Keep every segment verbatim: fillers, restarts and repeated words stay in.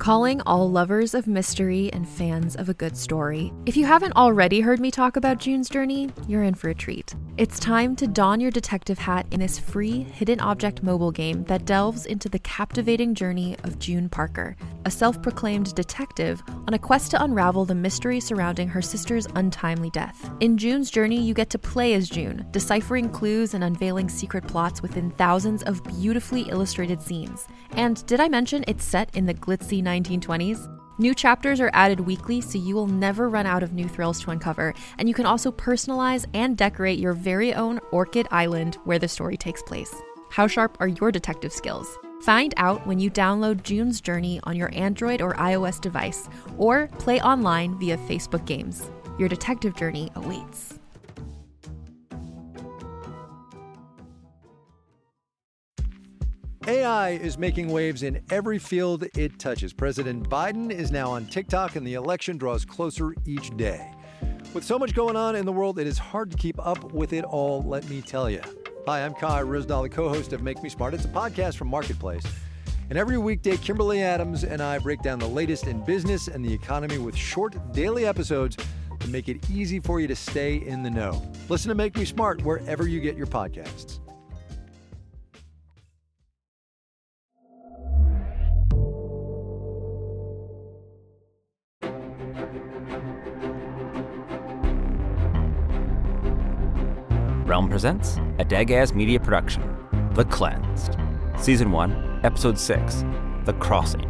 Calling all lovers of mystery and fans of a good story. If you haven't already heard me talk about June's Journey, you're in for a treat. It's time to don your detective hat in this free hidden object mobile game that delves into the captivating journey of June Parker, a self-proclaimed detective on a quest to unravel the mystery surrounding her sister's untimely death. In June's Journey, you get to play as June, deciphering clues and unveiling secret plots within thousands of beautifully illustrated scenes. And did I mention it's set in the glitzy nineteen twenties? New chapters are added weekly, so you will never run out of new thrills to uncover, and you can also personalize and decorate your very own Orchid Island where the story takes place. How sharp are your detective skills? Find out when you download June's Journey on your Android or iOS device, or play online via Facebook Games. Your detective journey awaits. A I is making waves in every field it touches. President Biden is now on TikTok, and the election draws closer each day. With so much going on in the world, it is hard to keep up with it all, let me tell you. Hi, I'm Kai Ryssdal, the co-host of Make Me Smart. It's a podcast from Marketplace. And every weekday, Kimberly Adams and I break down the latest in business and the economy with short daily episodes that make it easy for you to stay in the know. Listen to Make Me Smart wherever you get your podcasts. Realm presents a Dagaz Media production, The Cleansed. Season one, Episode six, The Crossing.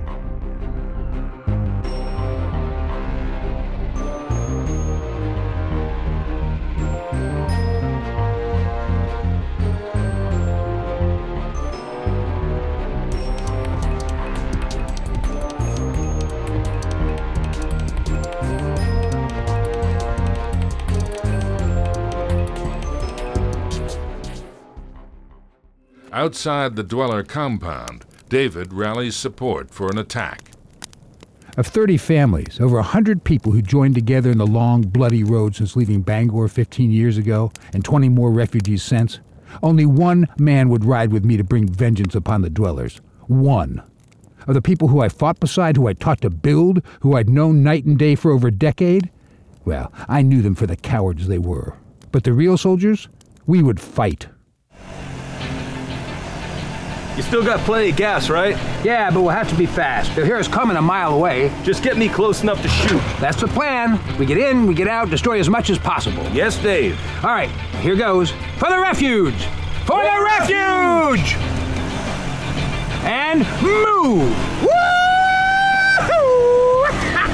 Outside the Dweller compound, David rallies support for an attack. Of thirty families, over one hundred people who joined together in the long, bloody road since leaving Bangor fifteen years ago, and twenty more refugees since, only one man would ride with me to bring vengeance upon the Dwellers. One. Of the people who I fought beside, who I taught to build, who I'd known night and day for over a decade, well, I knew them for the cowards they were. But the real soldiers? We would fight. You still got plenty of gas, right? Yeah, but we'll have to be fast. They'll hear us coming a mile away. Just get me close enough to shoot. That's the plan. We get in, we get out, destroy as much as possible. Yes, Dave. All right, here goes. For the refuge! For the refuge! And move! Woo-hoo!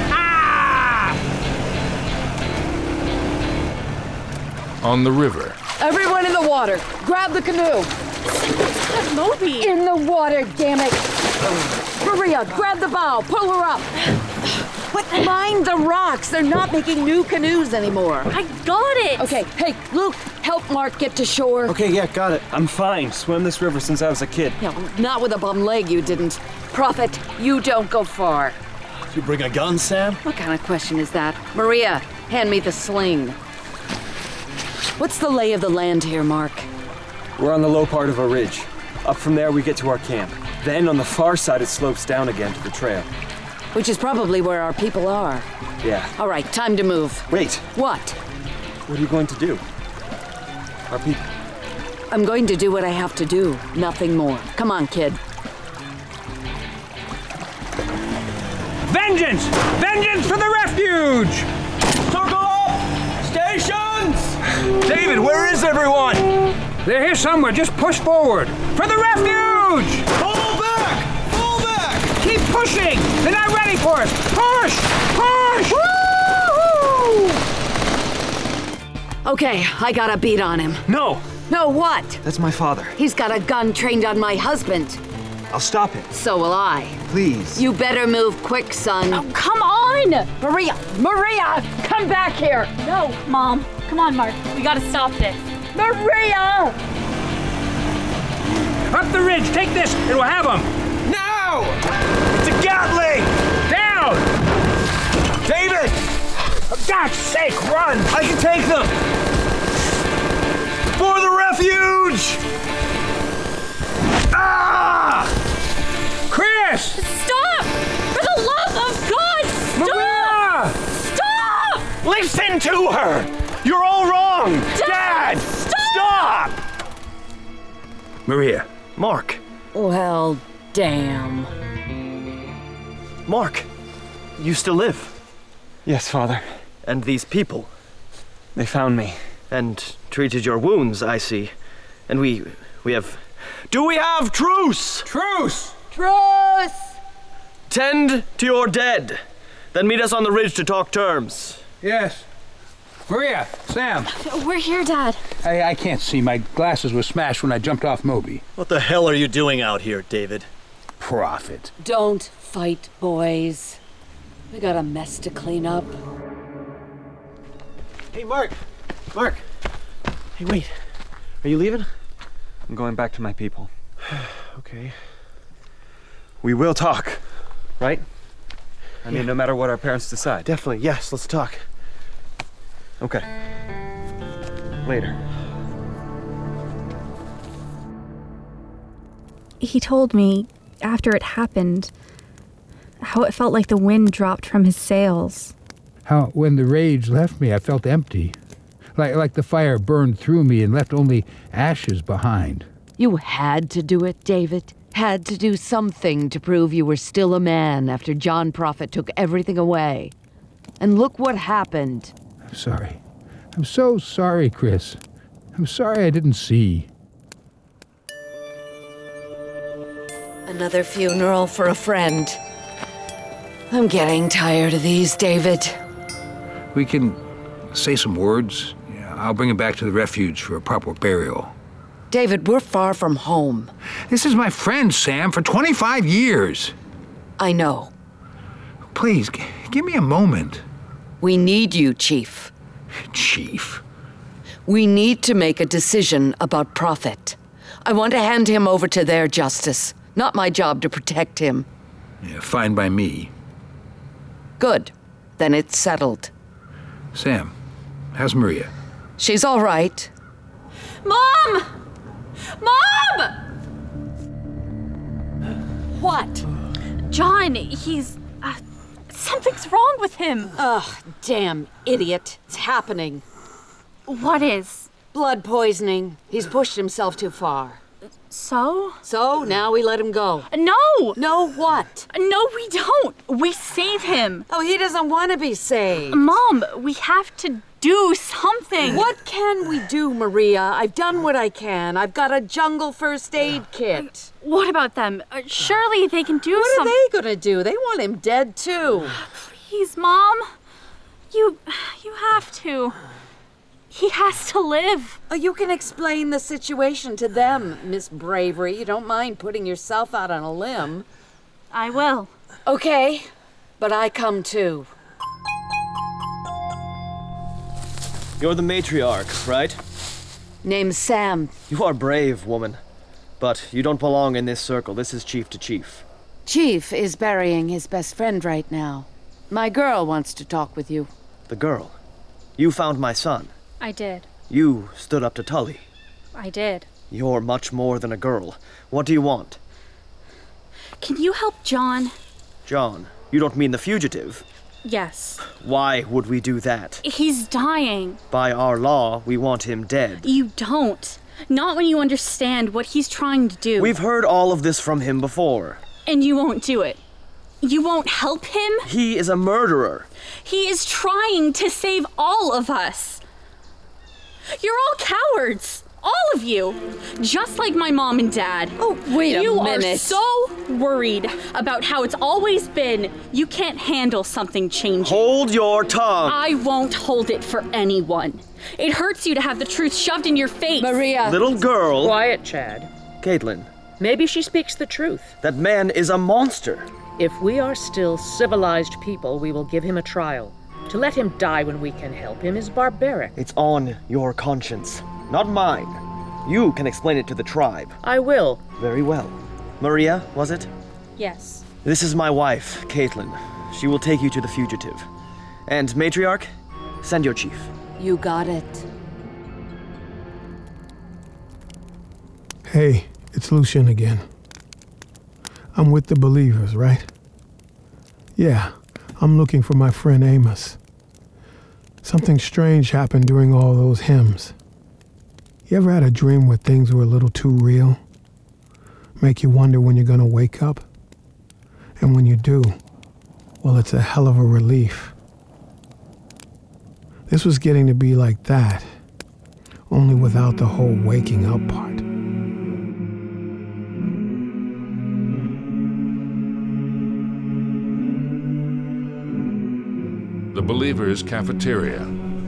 On the river. Everyone in the water, grab the canoe. Moby! In the water, damn it! Maria, grab the bow, pull her up. What? Mind the rocks, they're not making new canoes anymore. I got it! Okay, hey, Luke, help Mark get to shore. Okay, yeah, got it. I'm fine. Swam this river since I was a kid. Yeah, well, not with a bum leg, you didn't. Prophet, you don't go far. You bring a gun, Sam? What kind of question is that? Maria, hand me the sling. What's the lay of the land here, Mark? We're on the low part of a ridge. Up from there, we get to our camp. Then, on the far side, it slopes down again to the trail. Which is probably where our people are. Yeah. All right, time to move. Wait. What? What are you going to do? Our people... I'm going to do what I have to do. Nothing more. Come on, kid. Vengeance! Vengeance for the refuge! Circle up! Stations! David, where is everyone? They're here somewhere. Just push forward. For the refuge! Fall back! Fall back! Keep pushing! They're not ready for us! Push! Push! Woo-hoo! Okay, I got a beat on him. No! No, what? That's my father. He's got a gun trained on my husband. I'll stop him. So will I. Please. You better move quick, son. Oh, come on! Maria! Maria! Come back here! No, Mom. Come on, Mark. We gotta stop this. Maria! Up the ridge! Take this, and we'll have them! Now! It's a Gatling! Down! David! For God's sake, run! I can take them! For the refuge! Ah! Chris! Stop! For the listen to her! You're all wrong! Dad! Dad stop! stop! Maria. Mark. Well, damn. Mark, you still live? Yes, Father. And these people? They found me. And treated your wounds, I see. And we... we have... Do we have truce? Truce! Truce! Tend to your dead. Then meet us on the ridge to talk terms. Yes. Maria, Sam. We're here, Dad. I, I can't see. My glasses were smashed when I jumped off Moby. What the hell are you doing out here, David? Prophet. Don't fight, boys. We got a mess to clean up. Hey, Mark. Mark. Hey, wait. Are you leaving? I'm going back to my people. Okay. We will talk, right? I mean, yeah. No matter what our parents decide. Definitely, yes, let's talk. Okay. Later. He told me, after it happened, how it felt like the wind dropped from his sails. How, when the rage left me, I felt empty. Like, like the fire burned through me and left only ashes behind. You had to do it, David. Had to do something to prove you were still a man after John Prophet took everything away. And look what happened. I'm sorry. I'm so sorry, Chris. I'm sorry I didn't see. Another funeral for a friend. I'm getting tired of these, David. We can say some words. Yeah, I'll bring him back to the refuge for a proper burial. David, we're far from home. This is my friend, Sam, for twenty-five years. I know. Please, g- give me a moment. We need you, Chief. Chief? We need to make a decision about Prophet. I want to hand him over to their justice. Not my job to protect him. Yeah, fine by me. Good. Then it's settled. Sam, how's Maria? She's all right. Mom! Mom! What? John, he's... Uh, something's wrong with him. Ugh, damn idiot. It's happening. What is? Blood poisoning. He's pushed himself too far. So? So, now we let him go. No! No what? No, we don't. We save him. Oh, he doesn't want to be saved. Mom, we have to do something. What can we do, Maria? I've done what I can. I've got a jungle first aid kit. What about them? Uh, surely they can do what something. What are they gonna do? They want him dead, too. Please, Mom. You... you have to. He has to live. Oh, you can explain the situation to them, Miss Bravery. You don't mind putting yourself out on a limb. I will. Okay, but I come too. You're the matriarch, right? Name's Sam. You are brave, woman. But you don't belong in this circle. This is chief to chief. Chief is burying his best friend right now. My girl wants to talk with you. The girl? You found my son. I did. You stood up to Tully. I did. You're much more than a girl. What do you want? Can you help John? John? You don't mean the fugitive? Yes. Why would we do that? He's dying. By our law, we want him dead. You don't. Not when you understand what he's trying to do. We've heard all of this from him before. And you won't do it. You won't help him? He is a murderer. He is trying to save all of us. You're all cowards. All of you. Just like my mom and dad. Oh, wait a you minute. You are so worried about how it's always been. You can't handle something changing. Hold your tongue. I won't hold it for anyone. It hurts you to have the truth shoved in your face. Maria. Little girl. Quiet, Chad. Caitlin. Maybe she speaks the truth. That man is a monster. If we are still civilized people, we will give him a trial. To let him die when we can help him is barbaric. It's on your conscience, not mine. You can explain it to the tribe. I will. Very well. Maria, was it? Yes. This is my wife, Caitlin. She will take you to the fugitive. And matriarch, send your chief. You got it. Hey, it's Lucien again. I'm with the Believers, right? Yeah, I'm looking for my friend Amos. Something strange happened during all those hymns. You ever had a dream where things were a little too real? Make you wonder when you're gonna wake up? And when you do, well, it's a hell of a relief. This was getting to be like that, only without the whole waking up part. The Believers' Cafeteria.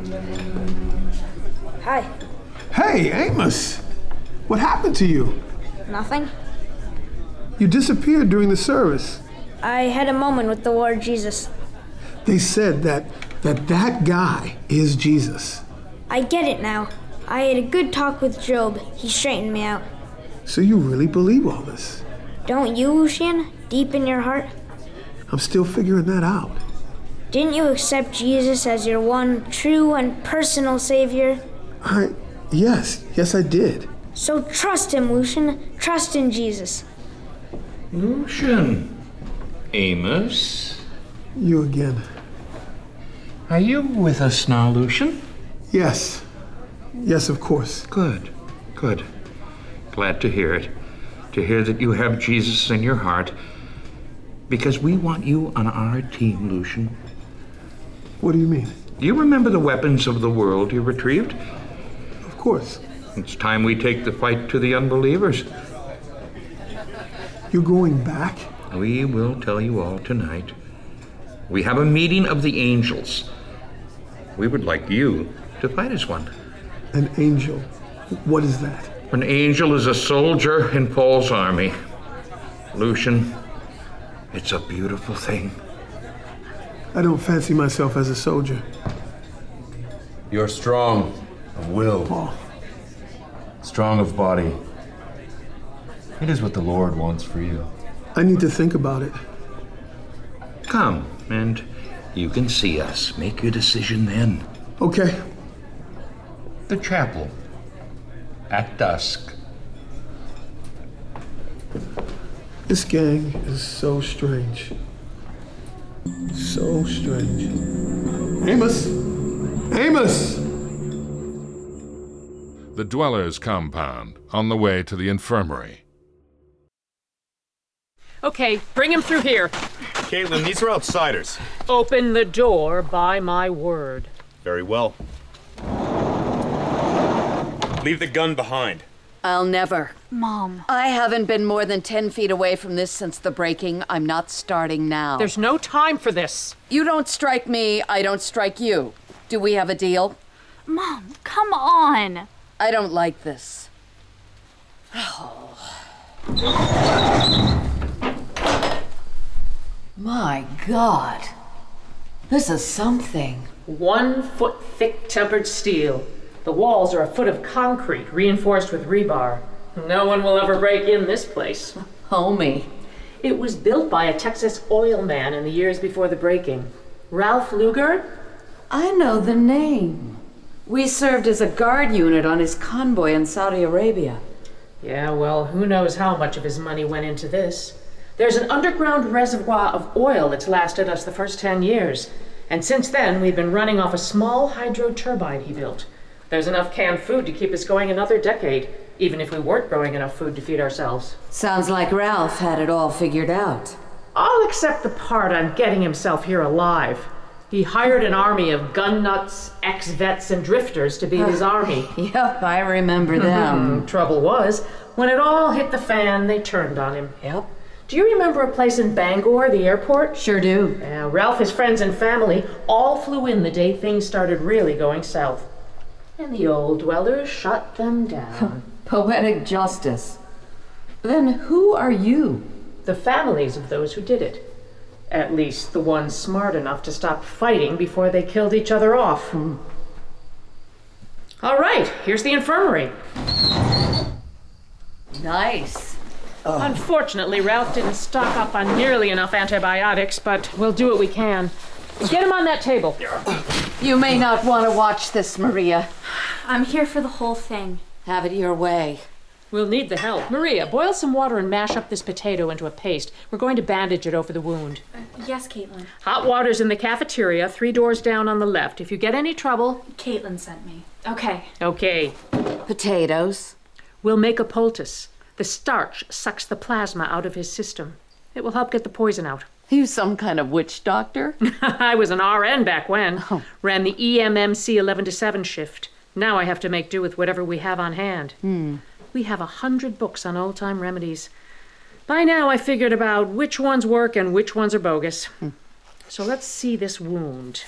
Hi. Hey, Amos! What happened to you? Nothing. You disappeared during the service. I had a moment with the Lord Jesus. They said that that that guy is Jesus. I get it now. I had a good talk with Job. He straightened me out. So you really believe all this? Don't you, Lucian? Deep in your heart? I'm still figuring that out. Didn't you accept Jesus as your one true and personal Savior? I... Yes. Yes, I did. So trust him, Lucian. Trust in Jesus. Lucian. Amos. You again. Are you with us now, Lucian? Yes. Yes, of course. Good. Good. Glad to hear it. To hear that you have Jesus in your heart. Because we want you on our team, Lucian. What do you mean? Do you remember the weapons of the world you retrieved? Of course. It's time we take the fight to the unbelievers. You're going back? We will tell you all tonight. We have a meeting of the angels. We would like you to fight as one. An angel? What is that? An angel is a soldier in Paul's army. Lucian, it's a beautiful thing. I don't fancy myself as a soldier. You're strong of will. Paul. Strong of body. It is what the Lord wants for you. I need to think about it. Come, and you can see us. Make your decision then. Okay. The chapel. At dusk. This gang is so strange. So strange. Amos! Amos! The Dwellers' Compound, on the way to the infirmary. Okay, bring him through here. Caitlin, these are outsiders. Open the door by my word. Very well. Leave the gun behind. I'll never. Mom. I haven't been more than ten feet away from this since the breaking. I'm not starting now. There's no time for this. You don't strike me, I don't strike you. Do we have a deal? Mom, come on. I don't like this. Oh. My God. This is something. One foot thick tempered steel. The walls are a foot of concrete reinforced with rebar. No one will ever break in this place. Homie. It was built by a Texas oil man in the years before the breaking. Ralph Luger? I know the name. We served as a guard unit on his convoy in Saudi Arabia. Yeah, well, who knows how much of his money went into this. There's an underground reservoir of oil that's lasted us the first ten years. And since then, we've been running off a small hydro turbine he built. There's enough canned food to keep us going another decade, even if we weren't growing enough food to feed ourselves. Sounds like Ralph had it all figured out. All except the part on getting himself here alive. He hired an army of gun nuts, ex-vets, and drifters to be his army. Yep, I remember them. Trouble was, when it all hit the fan, they turned on him. Yep. Do you remember a place in Bangor, the airport? Sure do. Yeah, Ralph, his friends, and family all flew in the day things started really going south. And the old dwellers shut them down. Poetic justice. Then who are you? The families of those who did it. At least the ones smart enough to stop fighting before they killed each other off. Hmm. All right, here's the infirmary. Nice. Oh. Unfortunately, Ralph didn't stock up on nearly enough antibiotics, but we'll do what we can. Get him on that table. You may not want to watch this, Maria. I'm here for the whole thing. Have it your way. We'll need the help. Maria, boil some water and mash up this potato into a paste. We're going to bandage it over the wound. Uh, yes, Caitlin. Hot water's in the cafeteria, three doors down on the left. If you get any trouble... Caitlin sent me. Okay. Okay. Potatoes? We'll make a poultice. The starch sucks the plasma out of his system. It will help get the poison out. You some kind of witch doctor? I was an R N back when. Oh. Ran the E M M C eleven to seven shift. Now I have to make do with whatever we have on hand. Hmm. We have a hundred books on old-time remedies. By now I figured about which ones work and which ones are bogus. Hmm. So let's see this wound.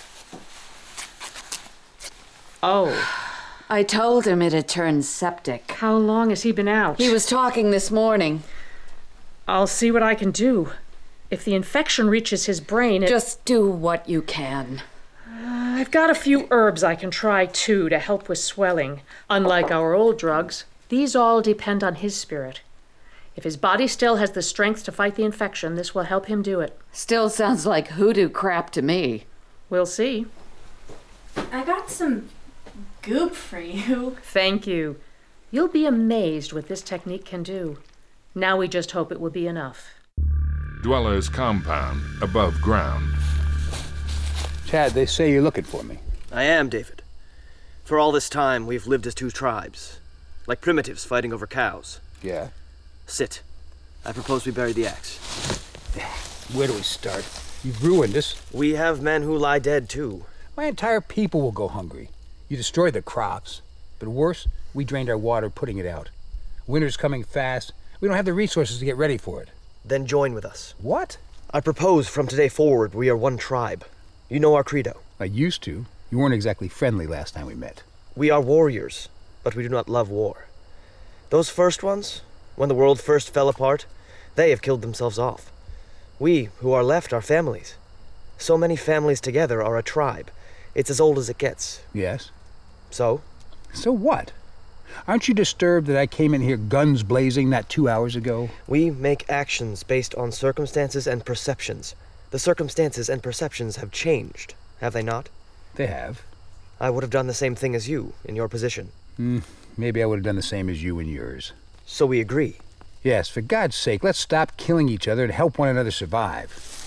Oh. I told him it had turned septic. How long has he been out? He was talking this morning. I'll see what I can do. If the infection reaches his brain, it... Just do what you can. Uh, I've got a few herbs I can try, too, to help with swelling. Unlike our old drugs, these all depend on his spirit. If his body still has the strength to fight the infection, this will help him do it. Still sounds like hoodoo crap to me. We'll see. I got some goop for you. Thank you. You'll be amazed what this technique can do. Now we just hope it will be enough. Dweller's compound, above ground. Chad, they say you're looking for me. I am, David. For all this time, we've lived as two tribes. Like primitives fighting over cows. Yeah? Sit. I propose we bury the axe. Where do we start? You've ruined us. We have men who lie dead, too. My entire people will go hungry. You destroyed the crops. But worse, we drained our water putting it out. Winter's coming fast. We don't have the resources to get ready for it. Then join with us. What? I propose from today forward we are one tribe. You know our credo. I used to. You weren't exactly friendly last time we met. We are warriors, but we do not love war. Those first ones, when the world first fell apart, they have killed themselves off. We, who are left, are families. So many families together are a tribe. It's as old as it gets. Yes. So? So what? Aren't you disturbed that I came in here guns blazing not two hours ago? We make actions based on circumstances and perceptions. The circumstances and perceptions have changed, have they not? They have. I would have done the same thing as you, in your position. Mm, maybe I would have done the same as you in yours. So we agree? Yes, for God's sake, let's stop killing each other and help one another survive.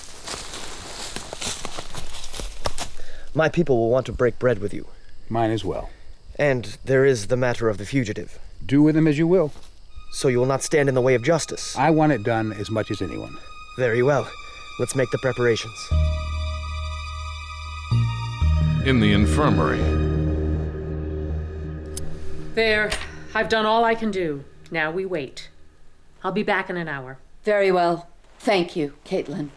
My people will want to break bread with you. Mine as well. And there is the matter of the fugitive. Do with him as you will. So you will not stand in the way of justice? I want it done as much as anyone. Very well. Let's make the preparations. In the infirmary. There. I've done all I can do. Now we wait. I'll be back in an hour. Very well. Thank you, Caitlin.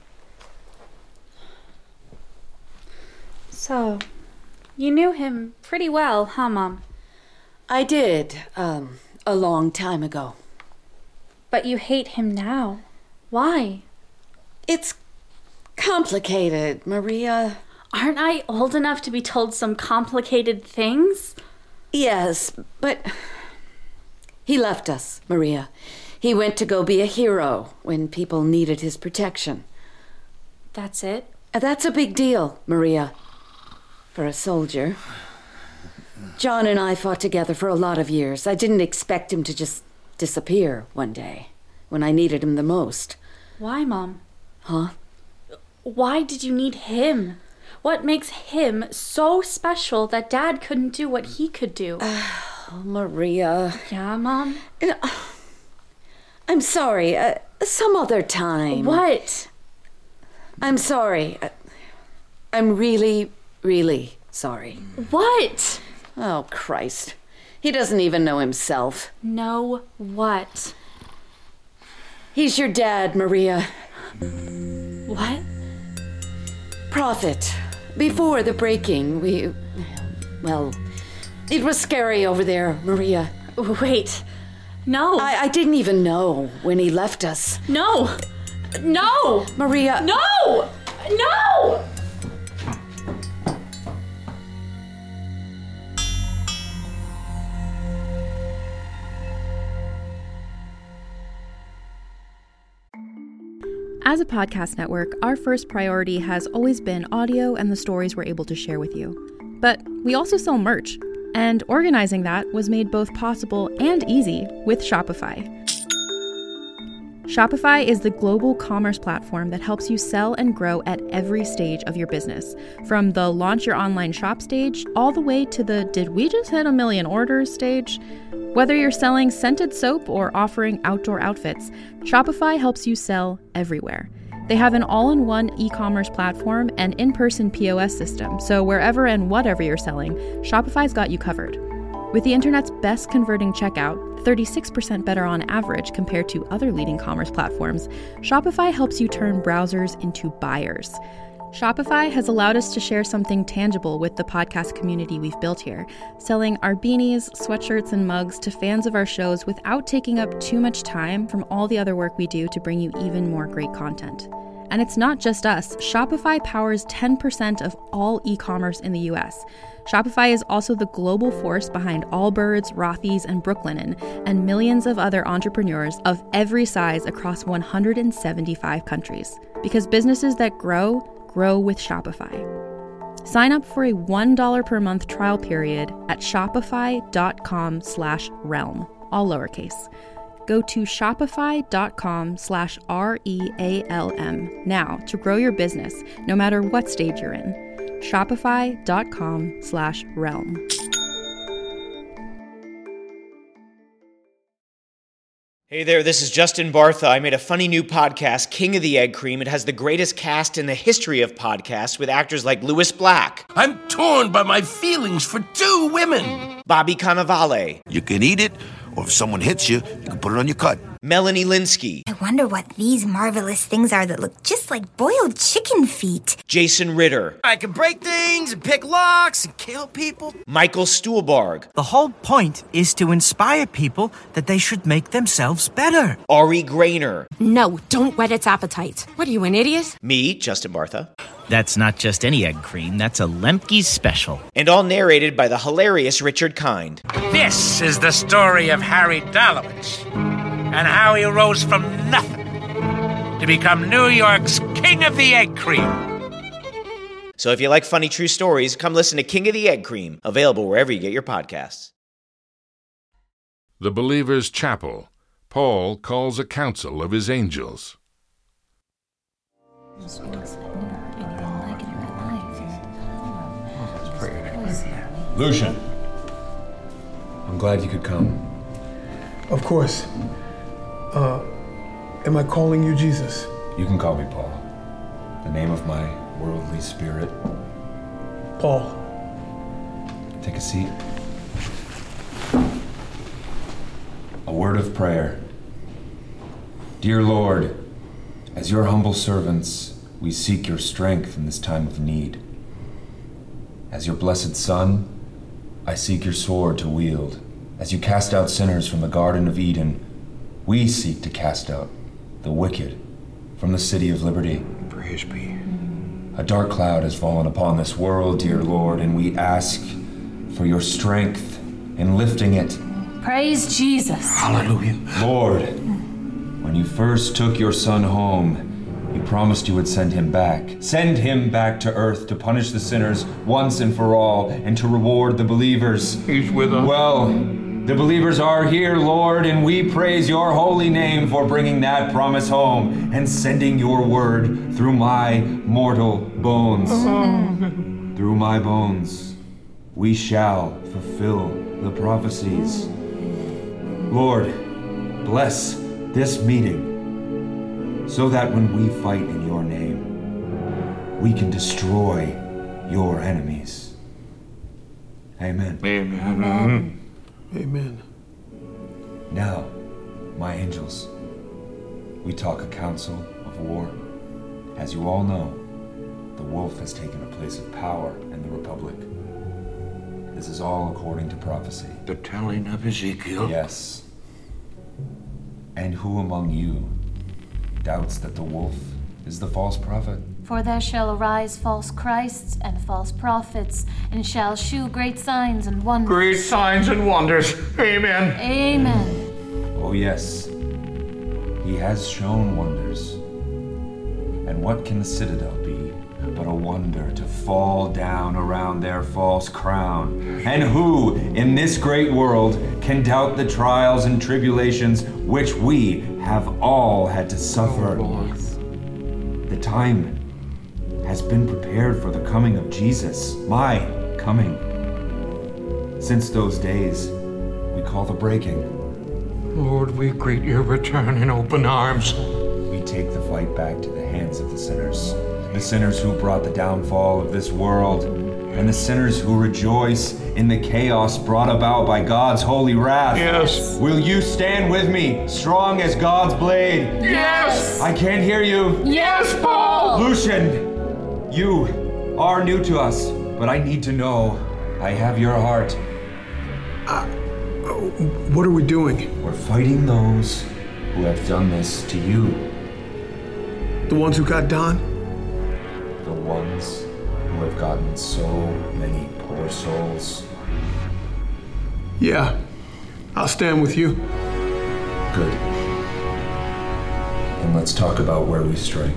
So, you knew him pretty well, huh, Mom? I did, um, a long time ago. But you hate him now. Why? It's complicated, Maria. Aren't I old enough to be told some complicated things? Yes, but he left us, Maria. He went to go be a hero when people needed his protection. That's it? That's a big deal, Maria. For a soldier. John and I fought together for a lot of years. I didn't expect him to just disappear one day, when I needed him the most. Why, Mom? Huh? Why did you need him? What makes him so special that Dad couldn't do what he could do? Oh, Maria. Yeah, Mom? I'm sorry. Uh, some other time. What? I'm sorry. I'm really, really sorry. What? Oh, Christ. He doesn't even know himself. Know what? He's your dad, Maria. What? Prophet. Before the breaking, we... Well, it was scary over there, Maria. Wait. No. I, I didn't even know when he left us. No. No. Maria. No. No. As a podcast network, our first priority has always been audio and the stories we're able to share with you. But we also sell merch. And organizing that was made both possible and easy with Shopify. Shopify is the global commerce platform that helps you sell and grow at every stage of your business, from the launch your online shop stage all the way to the did we just hit a million orders stage. Whether you're selling scented soap or offering outdoor outfits, Shopify helps you sell everywhere. They have an all-in-one e-commerce platform and in-person P O S system, so wherever and whatever you're selling, Shopify's got you covered. With the internet's best converting checkout, thirty-six percent better on average compared to other leading commerce platforms, Shopify helps you turn browsers into buyers. Shopify has allowed us to share something tangible with the podcast community we've built here, selling our beanies, sweatshirts, and mugs to fans of our shows without taking up too much time from all the other work we do to bring you even more great content. And it's not just us. Shopify powers ten percent of all e-commerce in the U S. Shopify is also the global force behind Allbirds, Rothy's, and Brooklinen, and millions of other entrepreneurs of every size across one hundred seventy-five countries. Because businesses that grow, grow with Shopify. Sign up for a one dollar per month trial period at shopify.com slash realm, all lowercase. Go to shopify.com slash R-E-A-L-M now to grow your business, no matter what stage you're in. Shopify.com slash realm. Hey there, this is Justin Bartha. I made a funny new podcast, King of the Egg Cream. It has the greatest cast in the history of podcasts with actors like Louis Black. I'm torn by my feelings for two women. Bobby Cannavale. You can eat it, or if someone hits you, you can put it on your cut. Melanie Linsky. I wonder what these marvelous things are that look just like boiled chicken feet. Jason Ritter. I can break things and pick locks and kill people. Michael Stuhlbarg. The whole point is to inspire people that they should make themselves better. Ari Grainer. No, don't whet its appetite. What are you, an idiot? Me, Justin Bartha. That's not just any egg cream, that's a Lemke's special. And all narrated by the hilarious Richard Kind. This is the story of Harry Dalowitz and how he rose from nothing to become New York's King of the Egg Cream. So if you like funny true stories, come listen to King of the Egg Cream, available wherever you get your podcasts. The Believer's Chapel. Paul calls a council of his angels. Lucian, I'm glad you could come. Of course. Uh, am I calling you Jesus? You can call me Paul. The name of my worldly spirit. Paul. Take a seat. A word of prayer. Dear Lord, as your humble servants, we seek your strength in this time of need. As your blessed Son, I seek your sword to wield. As you cast out sinners from the Garden of Eden, we seek to cast out the wicked from the city of liberty. Praise be. A dark cloud has fallen upon this world, dear Lord, and we ask for your strength in lifting it. Praise Jesus. Hallelujah. Lord, when you first took your Son home, you promised you would send him back. Send him back to earth to punish the sinners once and for all, and to reward the believers. He's with us. Well, the believers are here, Lord, and we praise your holy name for bringing that promise home and sending your word through my mortal bones. Through my bones, we shall fulfill the prophecies. Lord, bless this meeting, so that when we fight in your name, we can destroy your enemies. Amen. Amen. Amen. Amen. Now, my angels, we talk a council of war. As you all know, the wolf has taken a place of power in the Republic. This is all according to prophecy. The telling of Ezekiel? Yes. And who among you doubts that the wolf is the false prophet? For there shall arise false Christs and false prophets, and shall shew great signs and wonders. Great signs and wonders. Amen. Amen. Oh yes, he has shown wonders. And what can the citadel be but a wonder to fall down around their false crown. And who in this great world can doubt the trials and tribulations which we have all had to suffer? The time has been prepared for the coming of Jesus, my coming. Since those days, we call the breaking. Lord, we greet your return in open arms. We take the fight back to the hands of the sinners. The sinners who brought the downfall of this world, and the sinners who rejoice in the chaos brought about by God's holy wrath. Yes. Will you stand with me, strong as God's blade? Yes. I can't hear you. Yes, Paul. Lucian, you are new to us, but I need to know I have your heart. Uh, what are we doing? We're fighting those who have done this to you. The ones who got Don? The ones who have gotten so many poor souls. Yeah, I'll stand with you. Good. Then let's talk about where we strike.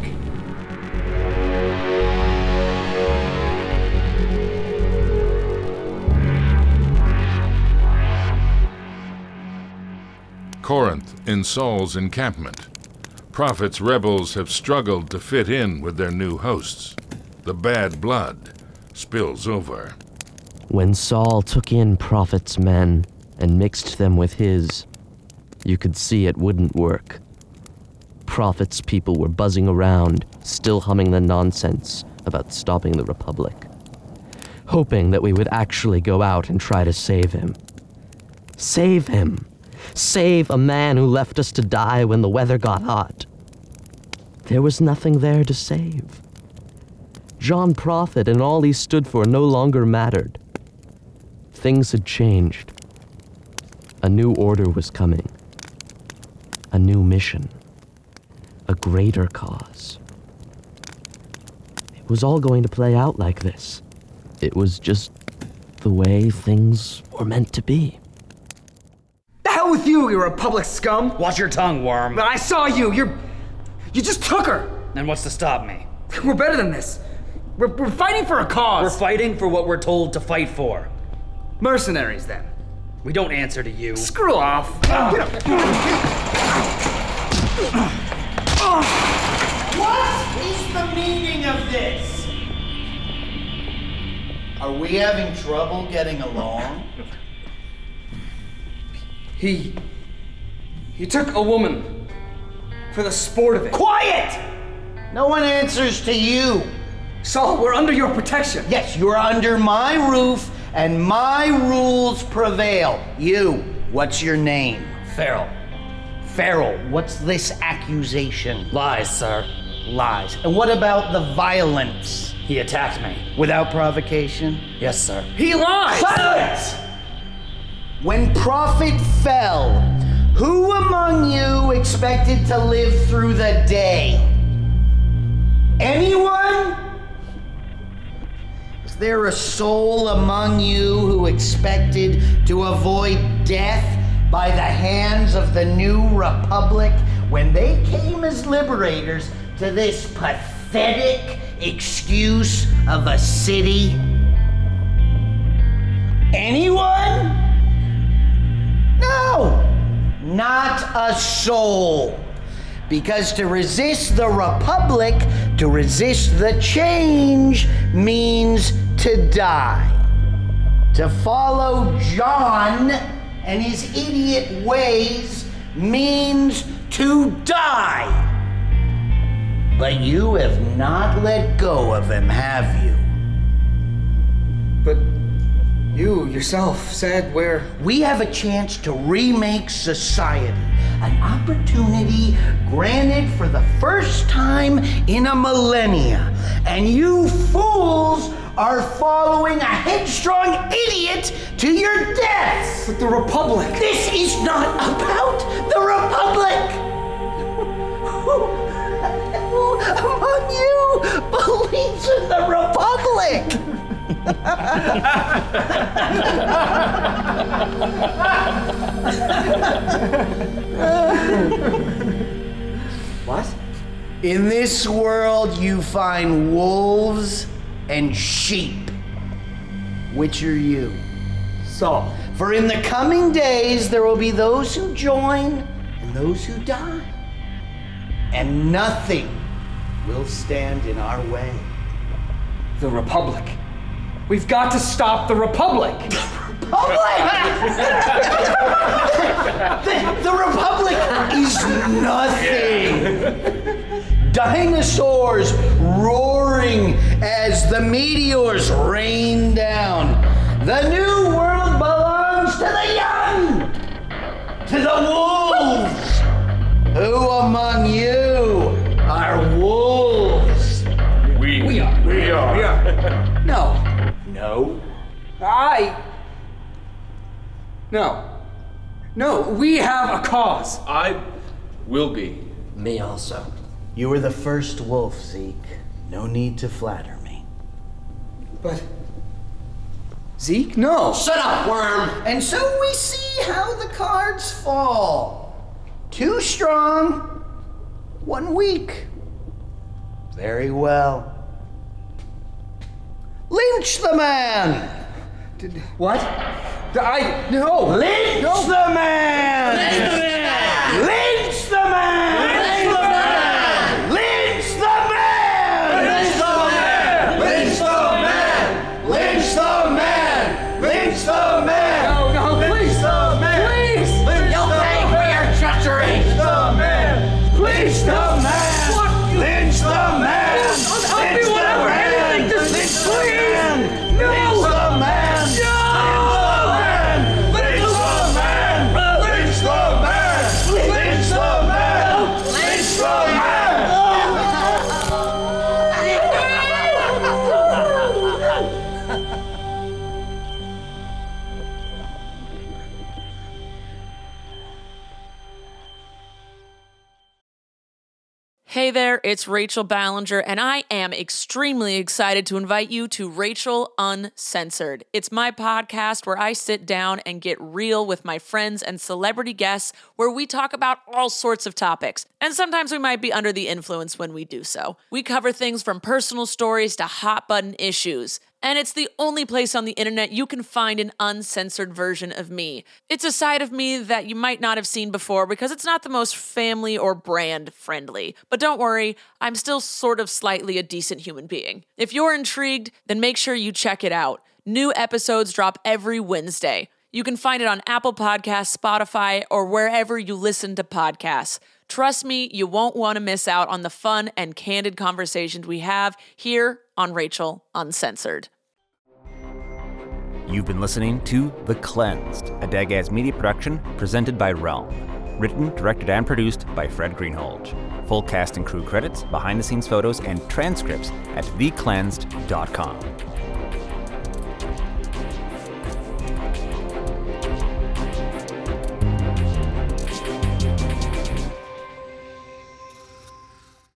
Corinth, in Saul's encampment. Prophet's rebels have struggled to fit in with their new hosts. The bad blood spills over. When Saul took in Prophet's men and mixed them with his, you could see it wouldn't work. Prophet's people were buzzing around, still humming the nonsense about stopping the Republic, hoping that we would actually go out and try to save him. Save him! Save a man who left us to die when the weather got hot. There was nothing there to save. John Prophet and all he stood for no longer mattered. Things had changed. A new order was coming. A new mission. A greater cause. It was all going to play out like this. It was just the way things were meant to be. The hell with you, you Republic scum! Watch your tongue, worm. But I saw you, you're... You just took her! And what's to stop me? We're better than this. We're, we're fighting for a cause. We're fighting for what we're told to fight for. Mercenaries, then. We don't answer to you. Screw off. Uh. What is the meaning of this? Are we having trouble getting along? He... He took a woman for the sport of it. Quiet! No one answers to you. Saul, we're under your protection. Yes, you're under my roof, and my rules prevail. You, what's your name? Farrell. Farrell, what's this accusation? Lies, sir. Lies. And what about the violence? He attacked me. Without provocation? Yes, sir. He lies! Silence! When Prophet fell, who among you expected to live through the day? Anyone? Is there a soul among you who expected to avoid death by the hands of the new Republic when they came as liberators to this pathetic excuse of a city? Anyone? No, not a soul. Because to resist the Republic, to resist the change, means to die. To follow John and his idiot ways means to die. But you have not let go of him, have you? But you yourself said we're... We have a chance to remake society. An opportunity granted for the first time in a millennia. And you fools are following a headstrong idiot to your deaths. But the Republic... This is not about the Republic. Who among you believes in the Republic? What? In this world, you find wolves and sheep. Which are you? Saul. For in the coming days, there will be those who join and those who die. And nothing will stand in our way. The Republic. We've got to stop the Republic! Republic! the, the Republic is nothing. Dinosaurs roaring as the meteors rain down. The new world belongs to the young, to the wolves. Who among you are wolves? We, we are. We are. We are. No. No. I. No. No, we have a cause. I will be. Me also. You were the first wolf, Zeke. No need to flatter me. But. Zeke, no. Shut up, worm! And so we see how the cards fall. Two strong, one weak. Very well. Lynch the man! Did, what? I. No! Lynch no. the man! Lynch the man! Lynch the man! Lynch the man! Lynch the man! Lynch the man! Lynch the man! Lynch the man! Lynch the man! No, no, please! Lynch the man! Please! You'll pay for your treachery! Lynch the man! Lynch the man! What? Lynch the man! I'll do whatever, anything, just please! No! Lynch the man! No! Lynch the man! Lynch the man! Lynch the man! Lynch the man! Hey there, it's Rachel Ballinger, and I am extremely excited to invite you to Rachel Uncensored. It's my podcast where I sit down and get real with my friends and celebrity guests, where we talk about all sorts of topics. And sometimes we might be under the influence when we do so. We cover things from personal stories to hot button issues. And it's the only place on the internet you can find an uncensored version of me. It's a side of me that you might not have seen before because it's not the most family or brand friendly. But don't worry, I'm still sort of slightly a decent human being. If you're intrigued, then make sure you check it out. New episodes drop every Wednesday. You can find it on Apple Podcasts, Spotify, or wherever you listen to podcasts. Trust me, you won't want to miss out on the fun and candid conversations we have here on Rachel Uncensored. You've been listening to The Cleansed, a Dagaz media production presented by Realm. Written, directed, and produced by Fred Greenholge. Full cast and crew credits, behind-the-scenes photos, and transcripts at the cleansed dot com.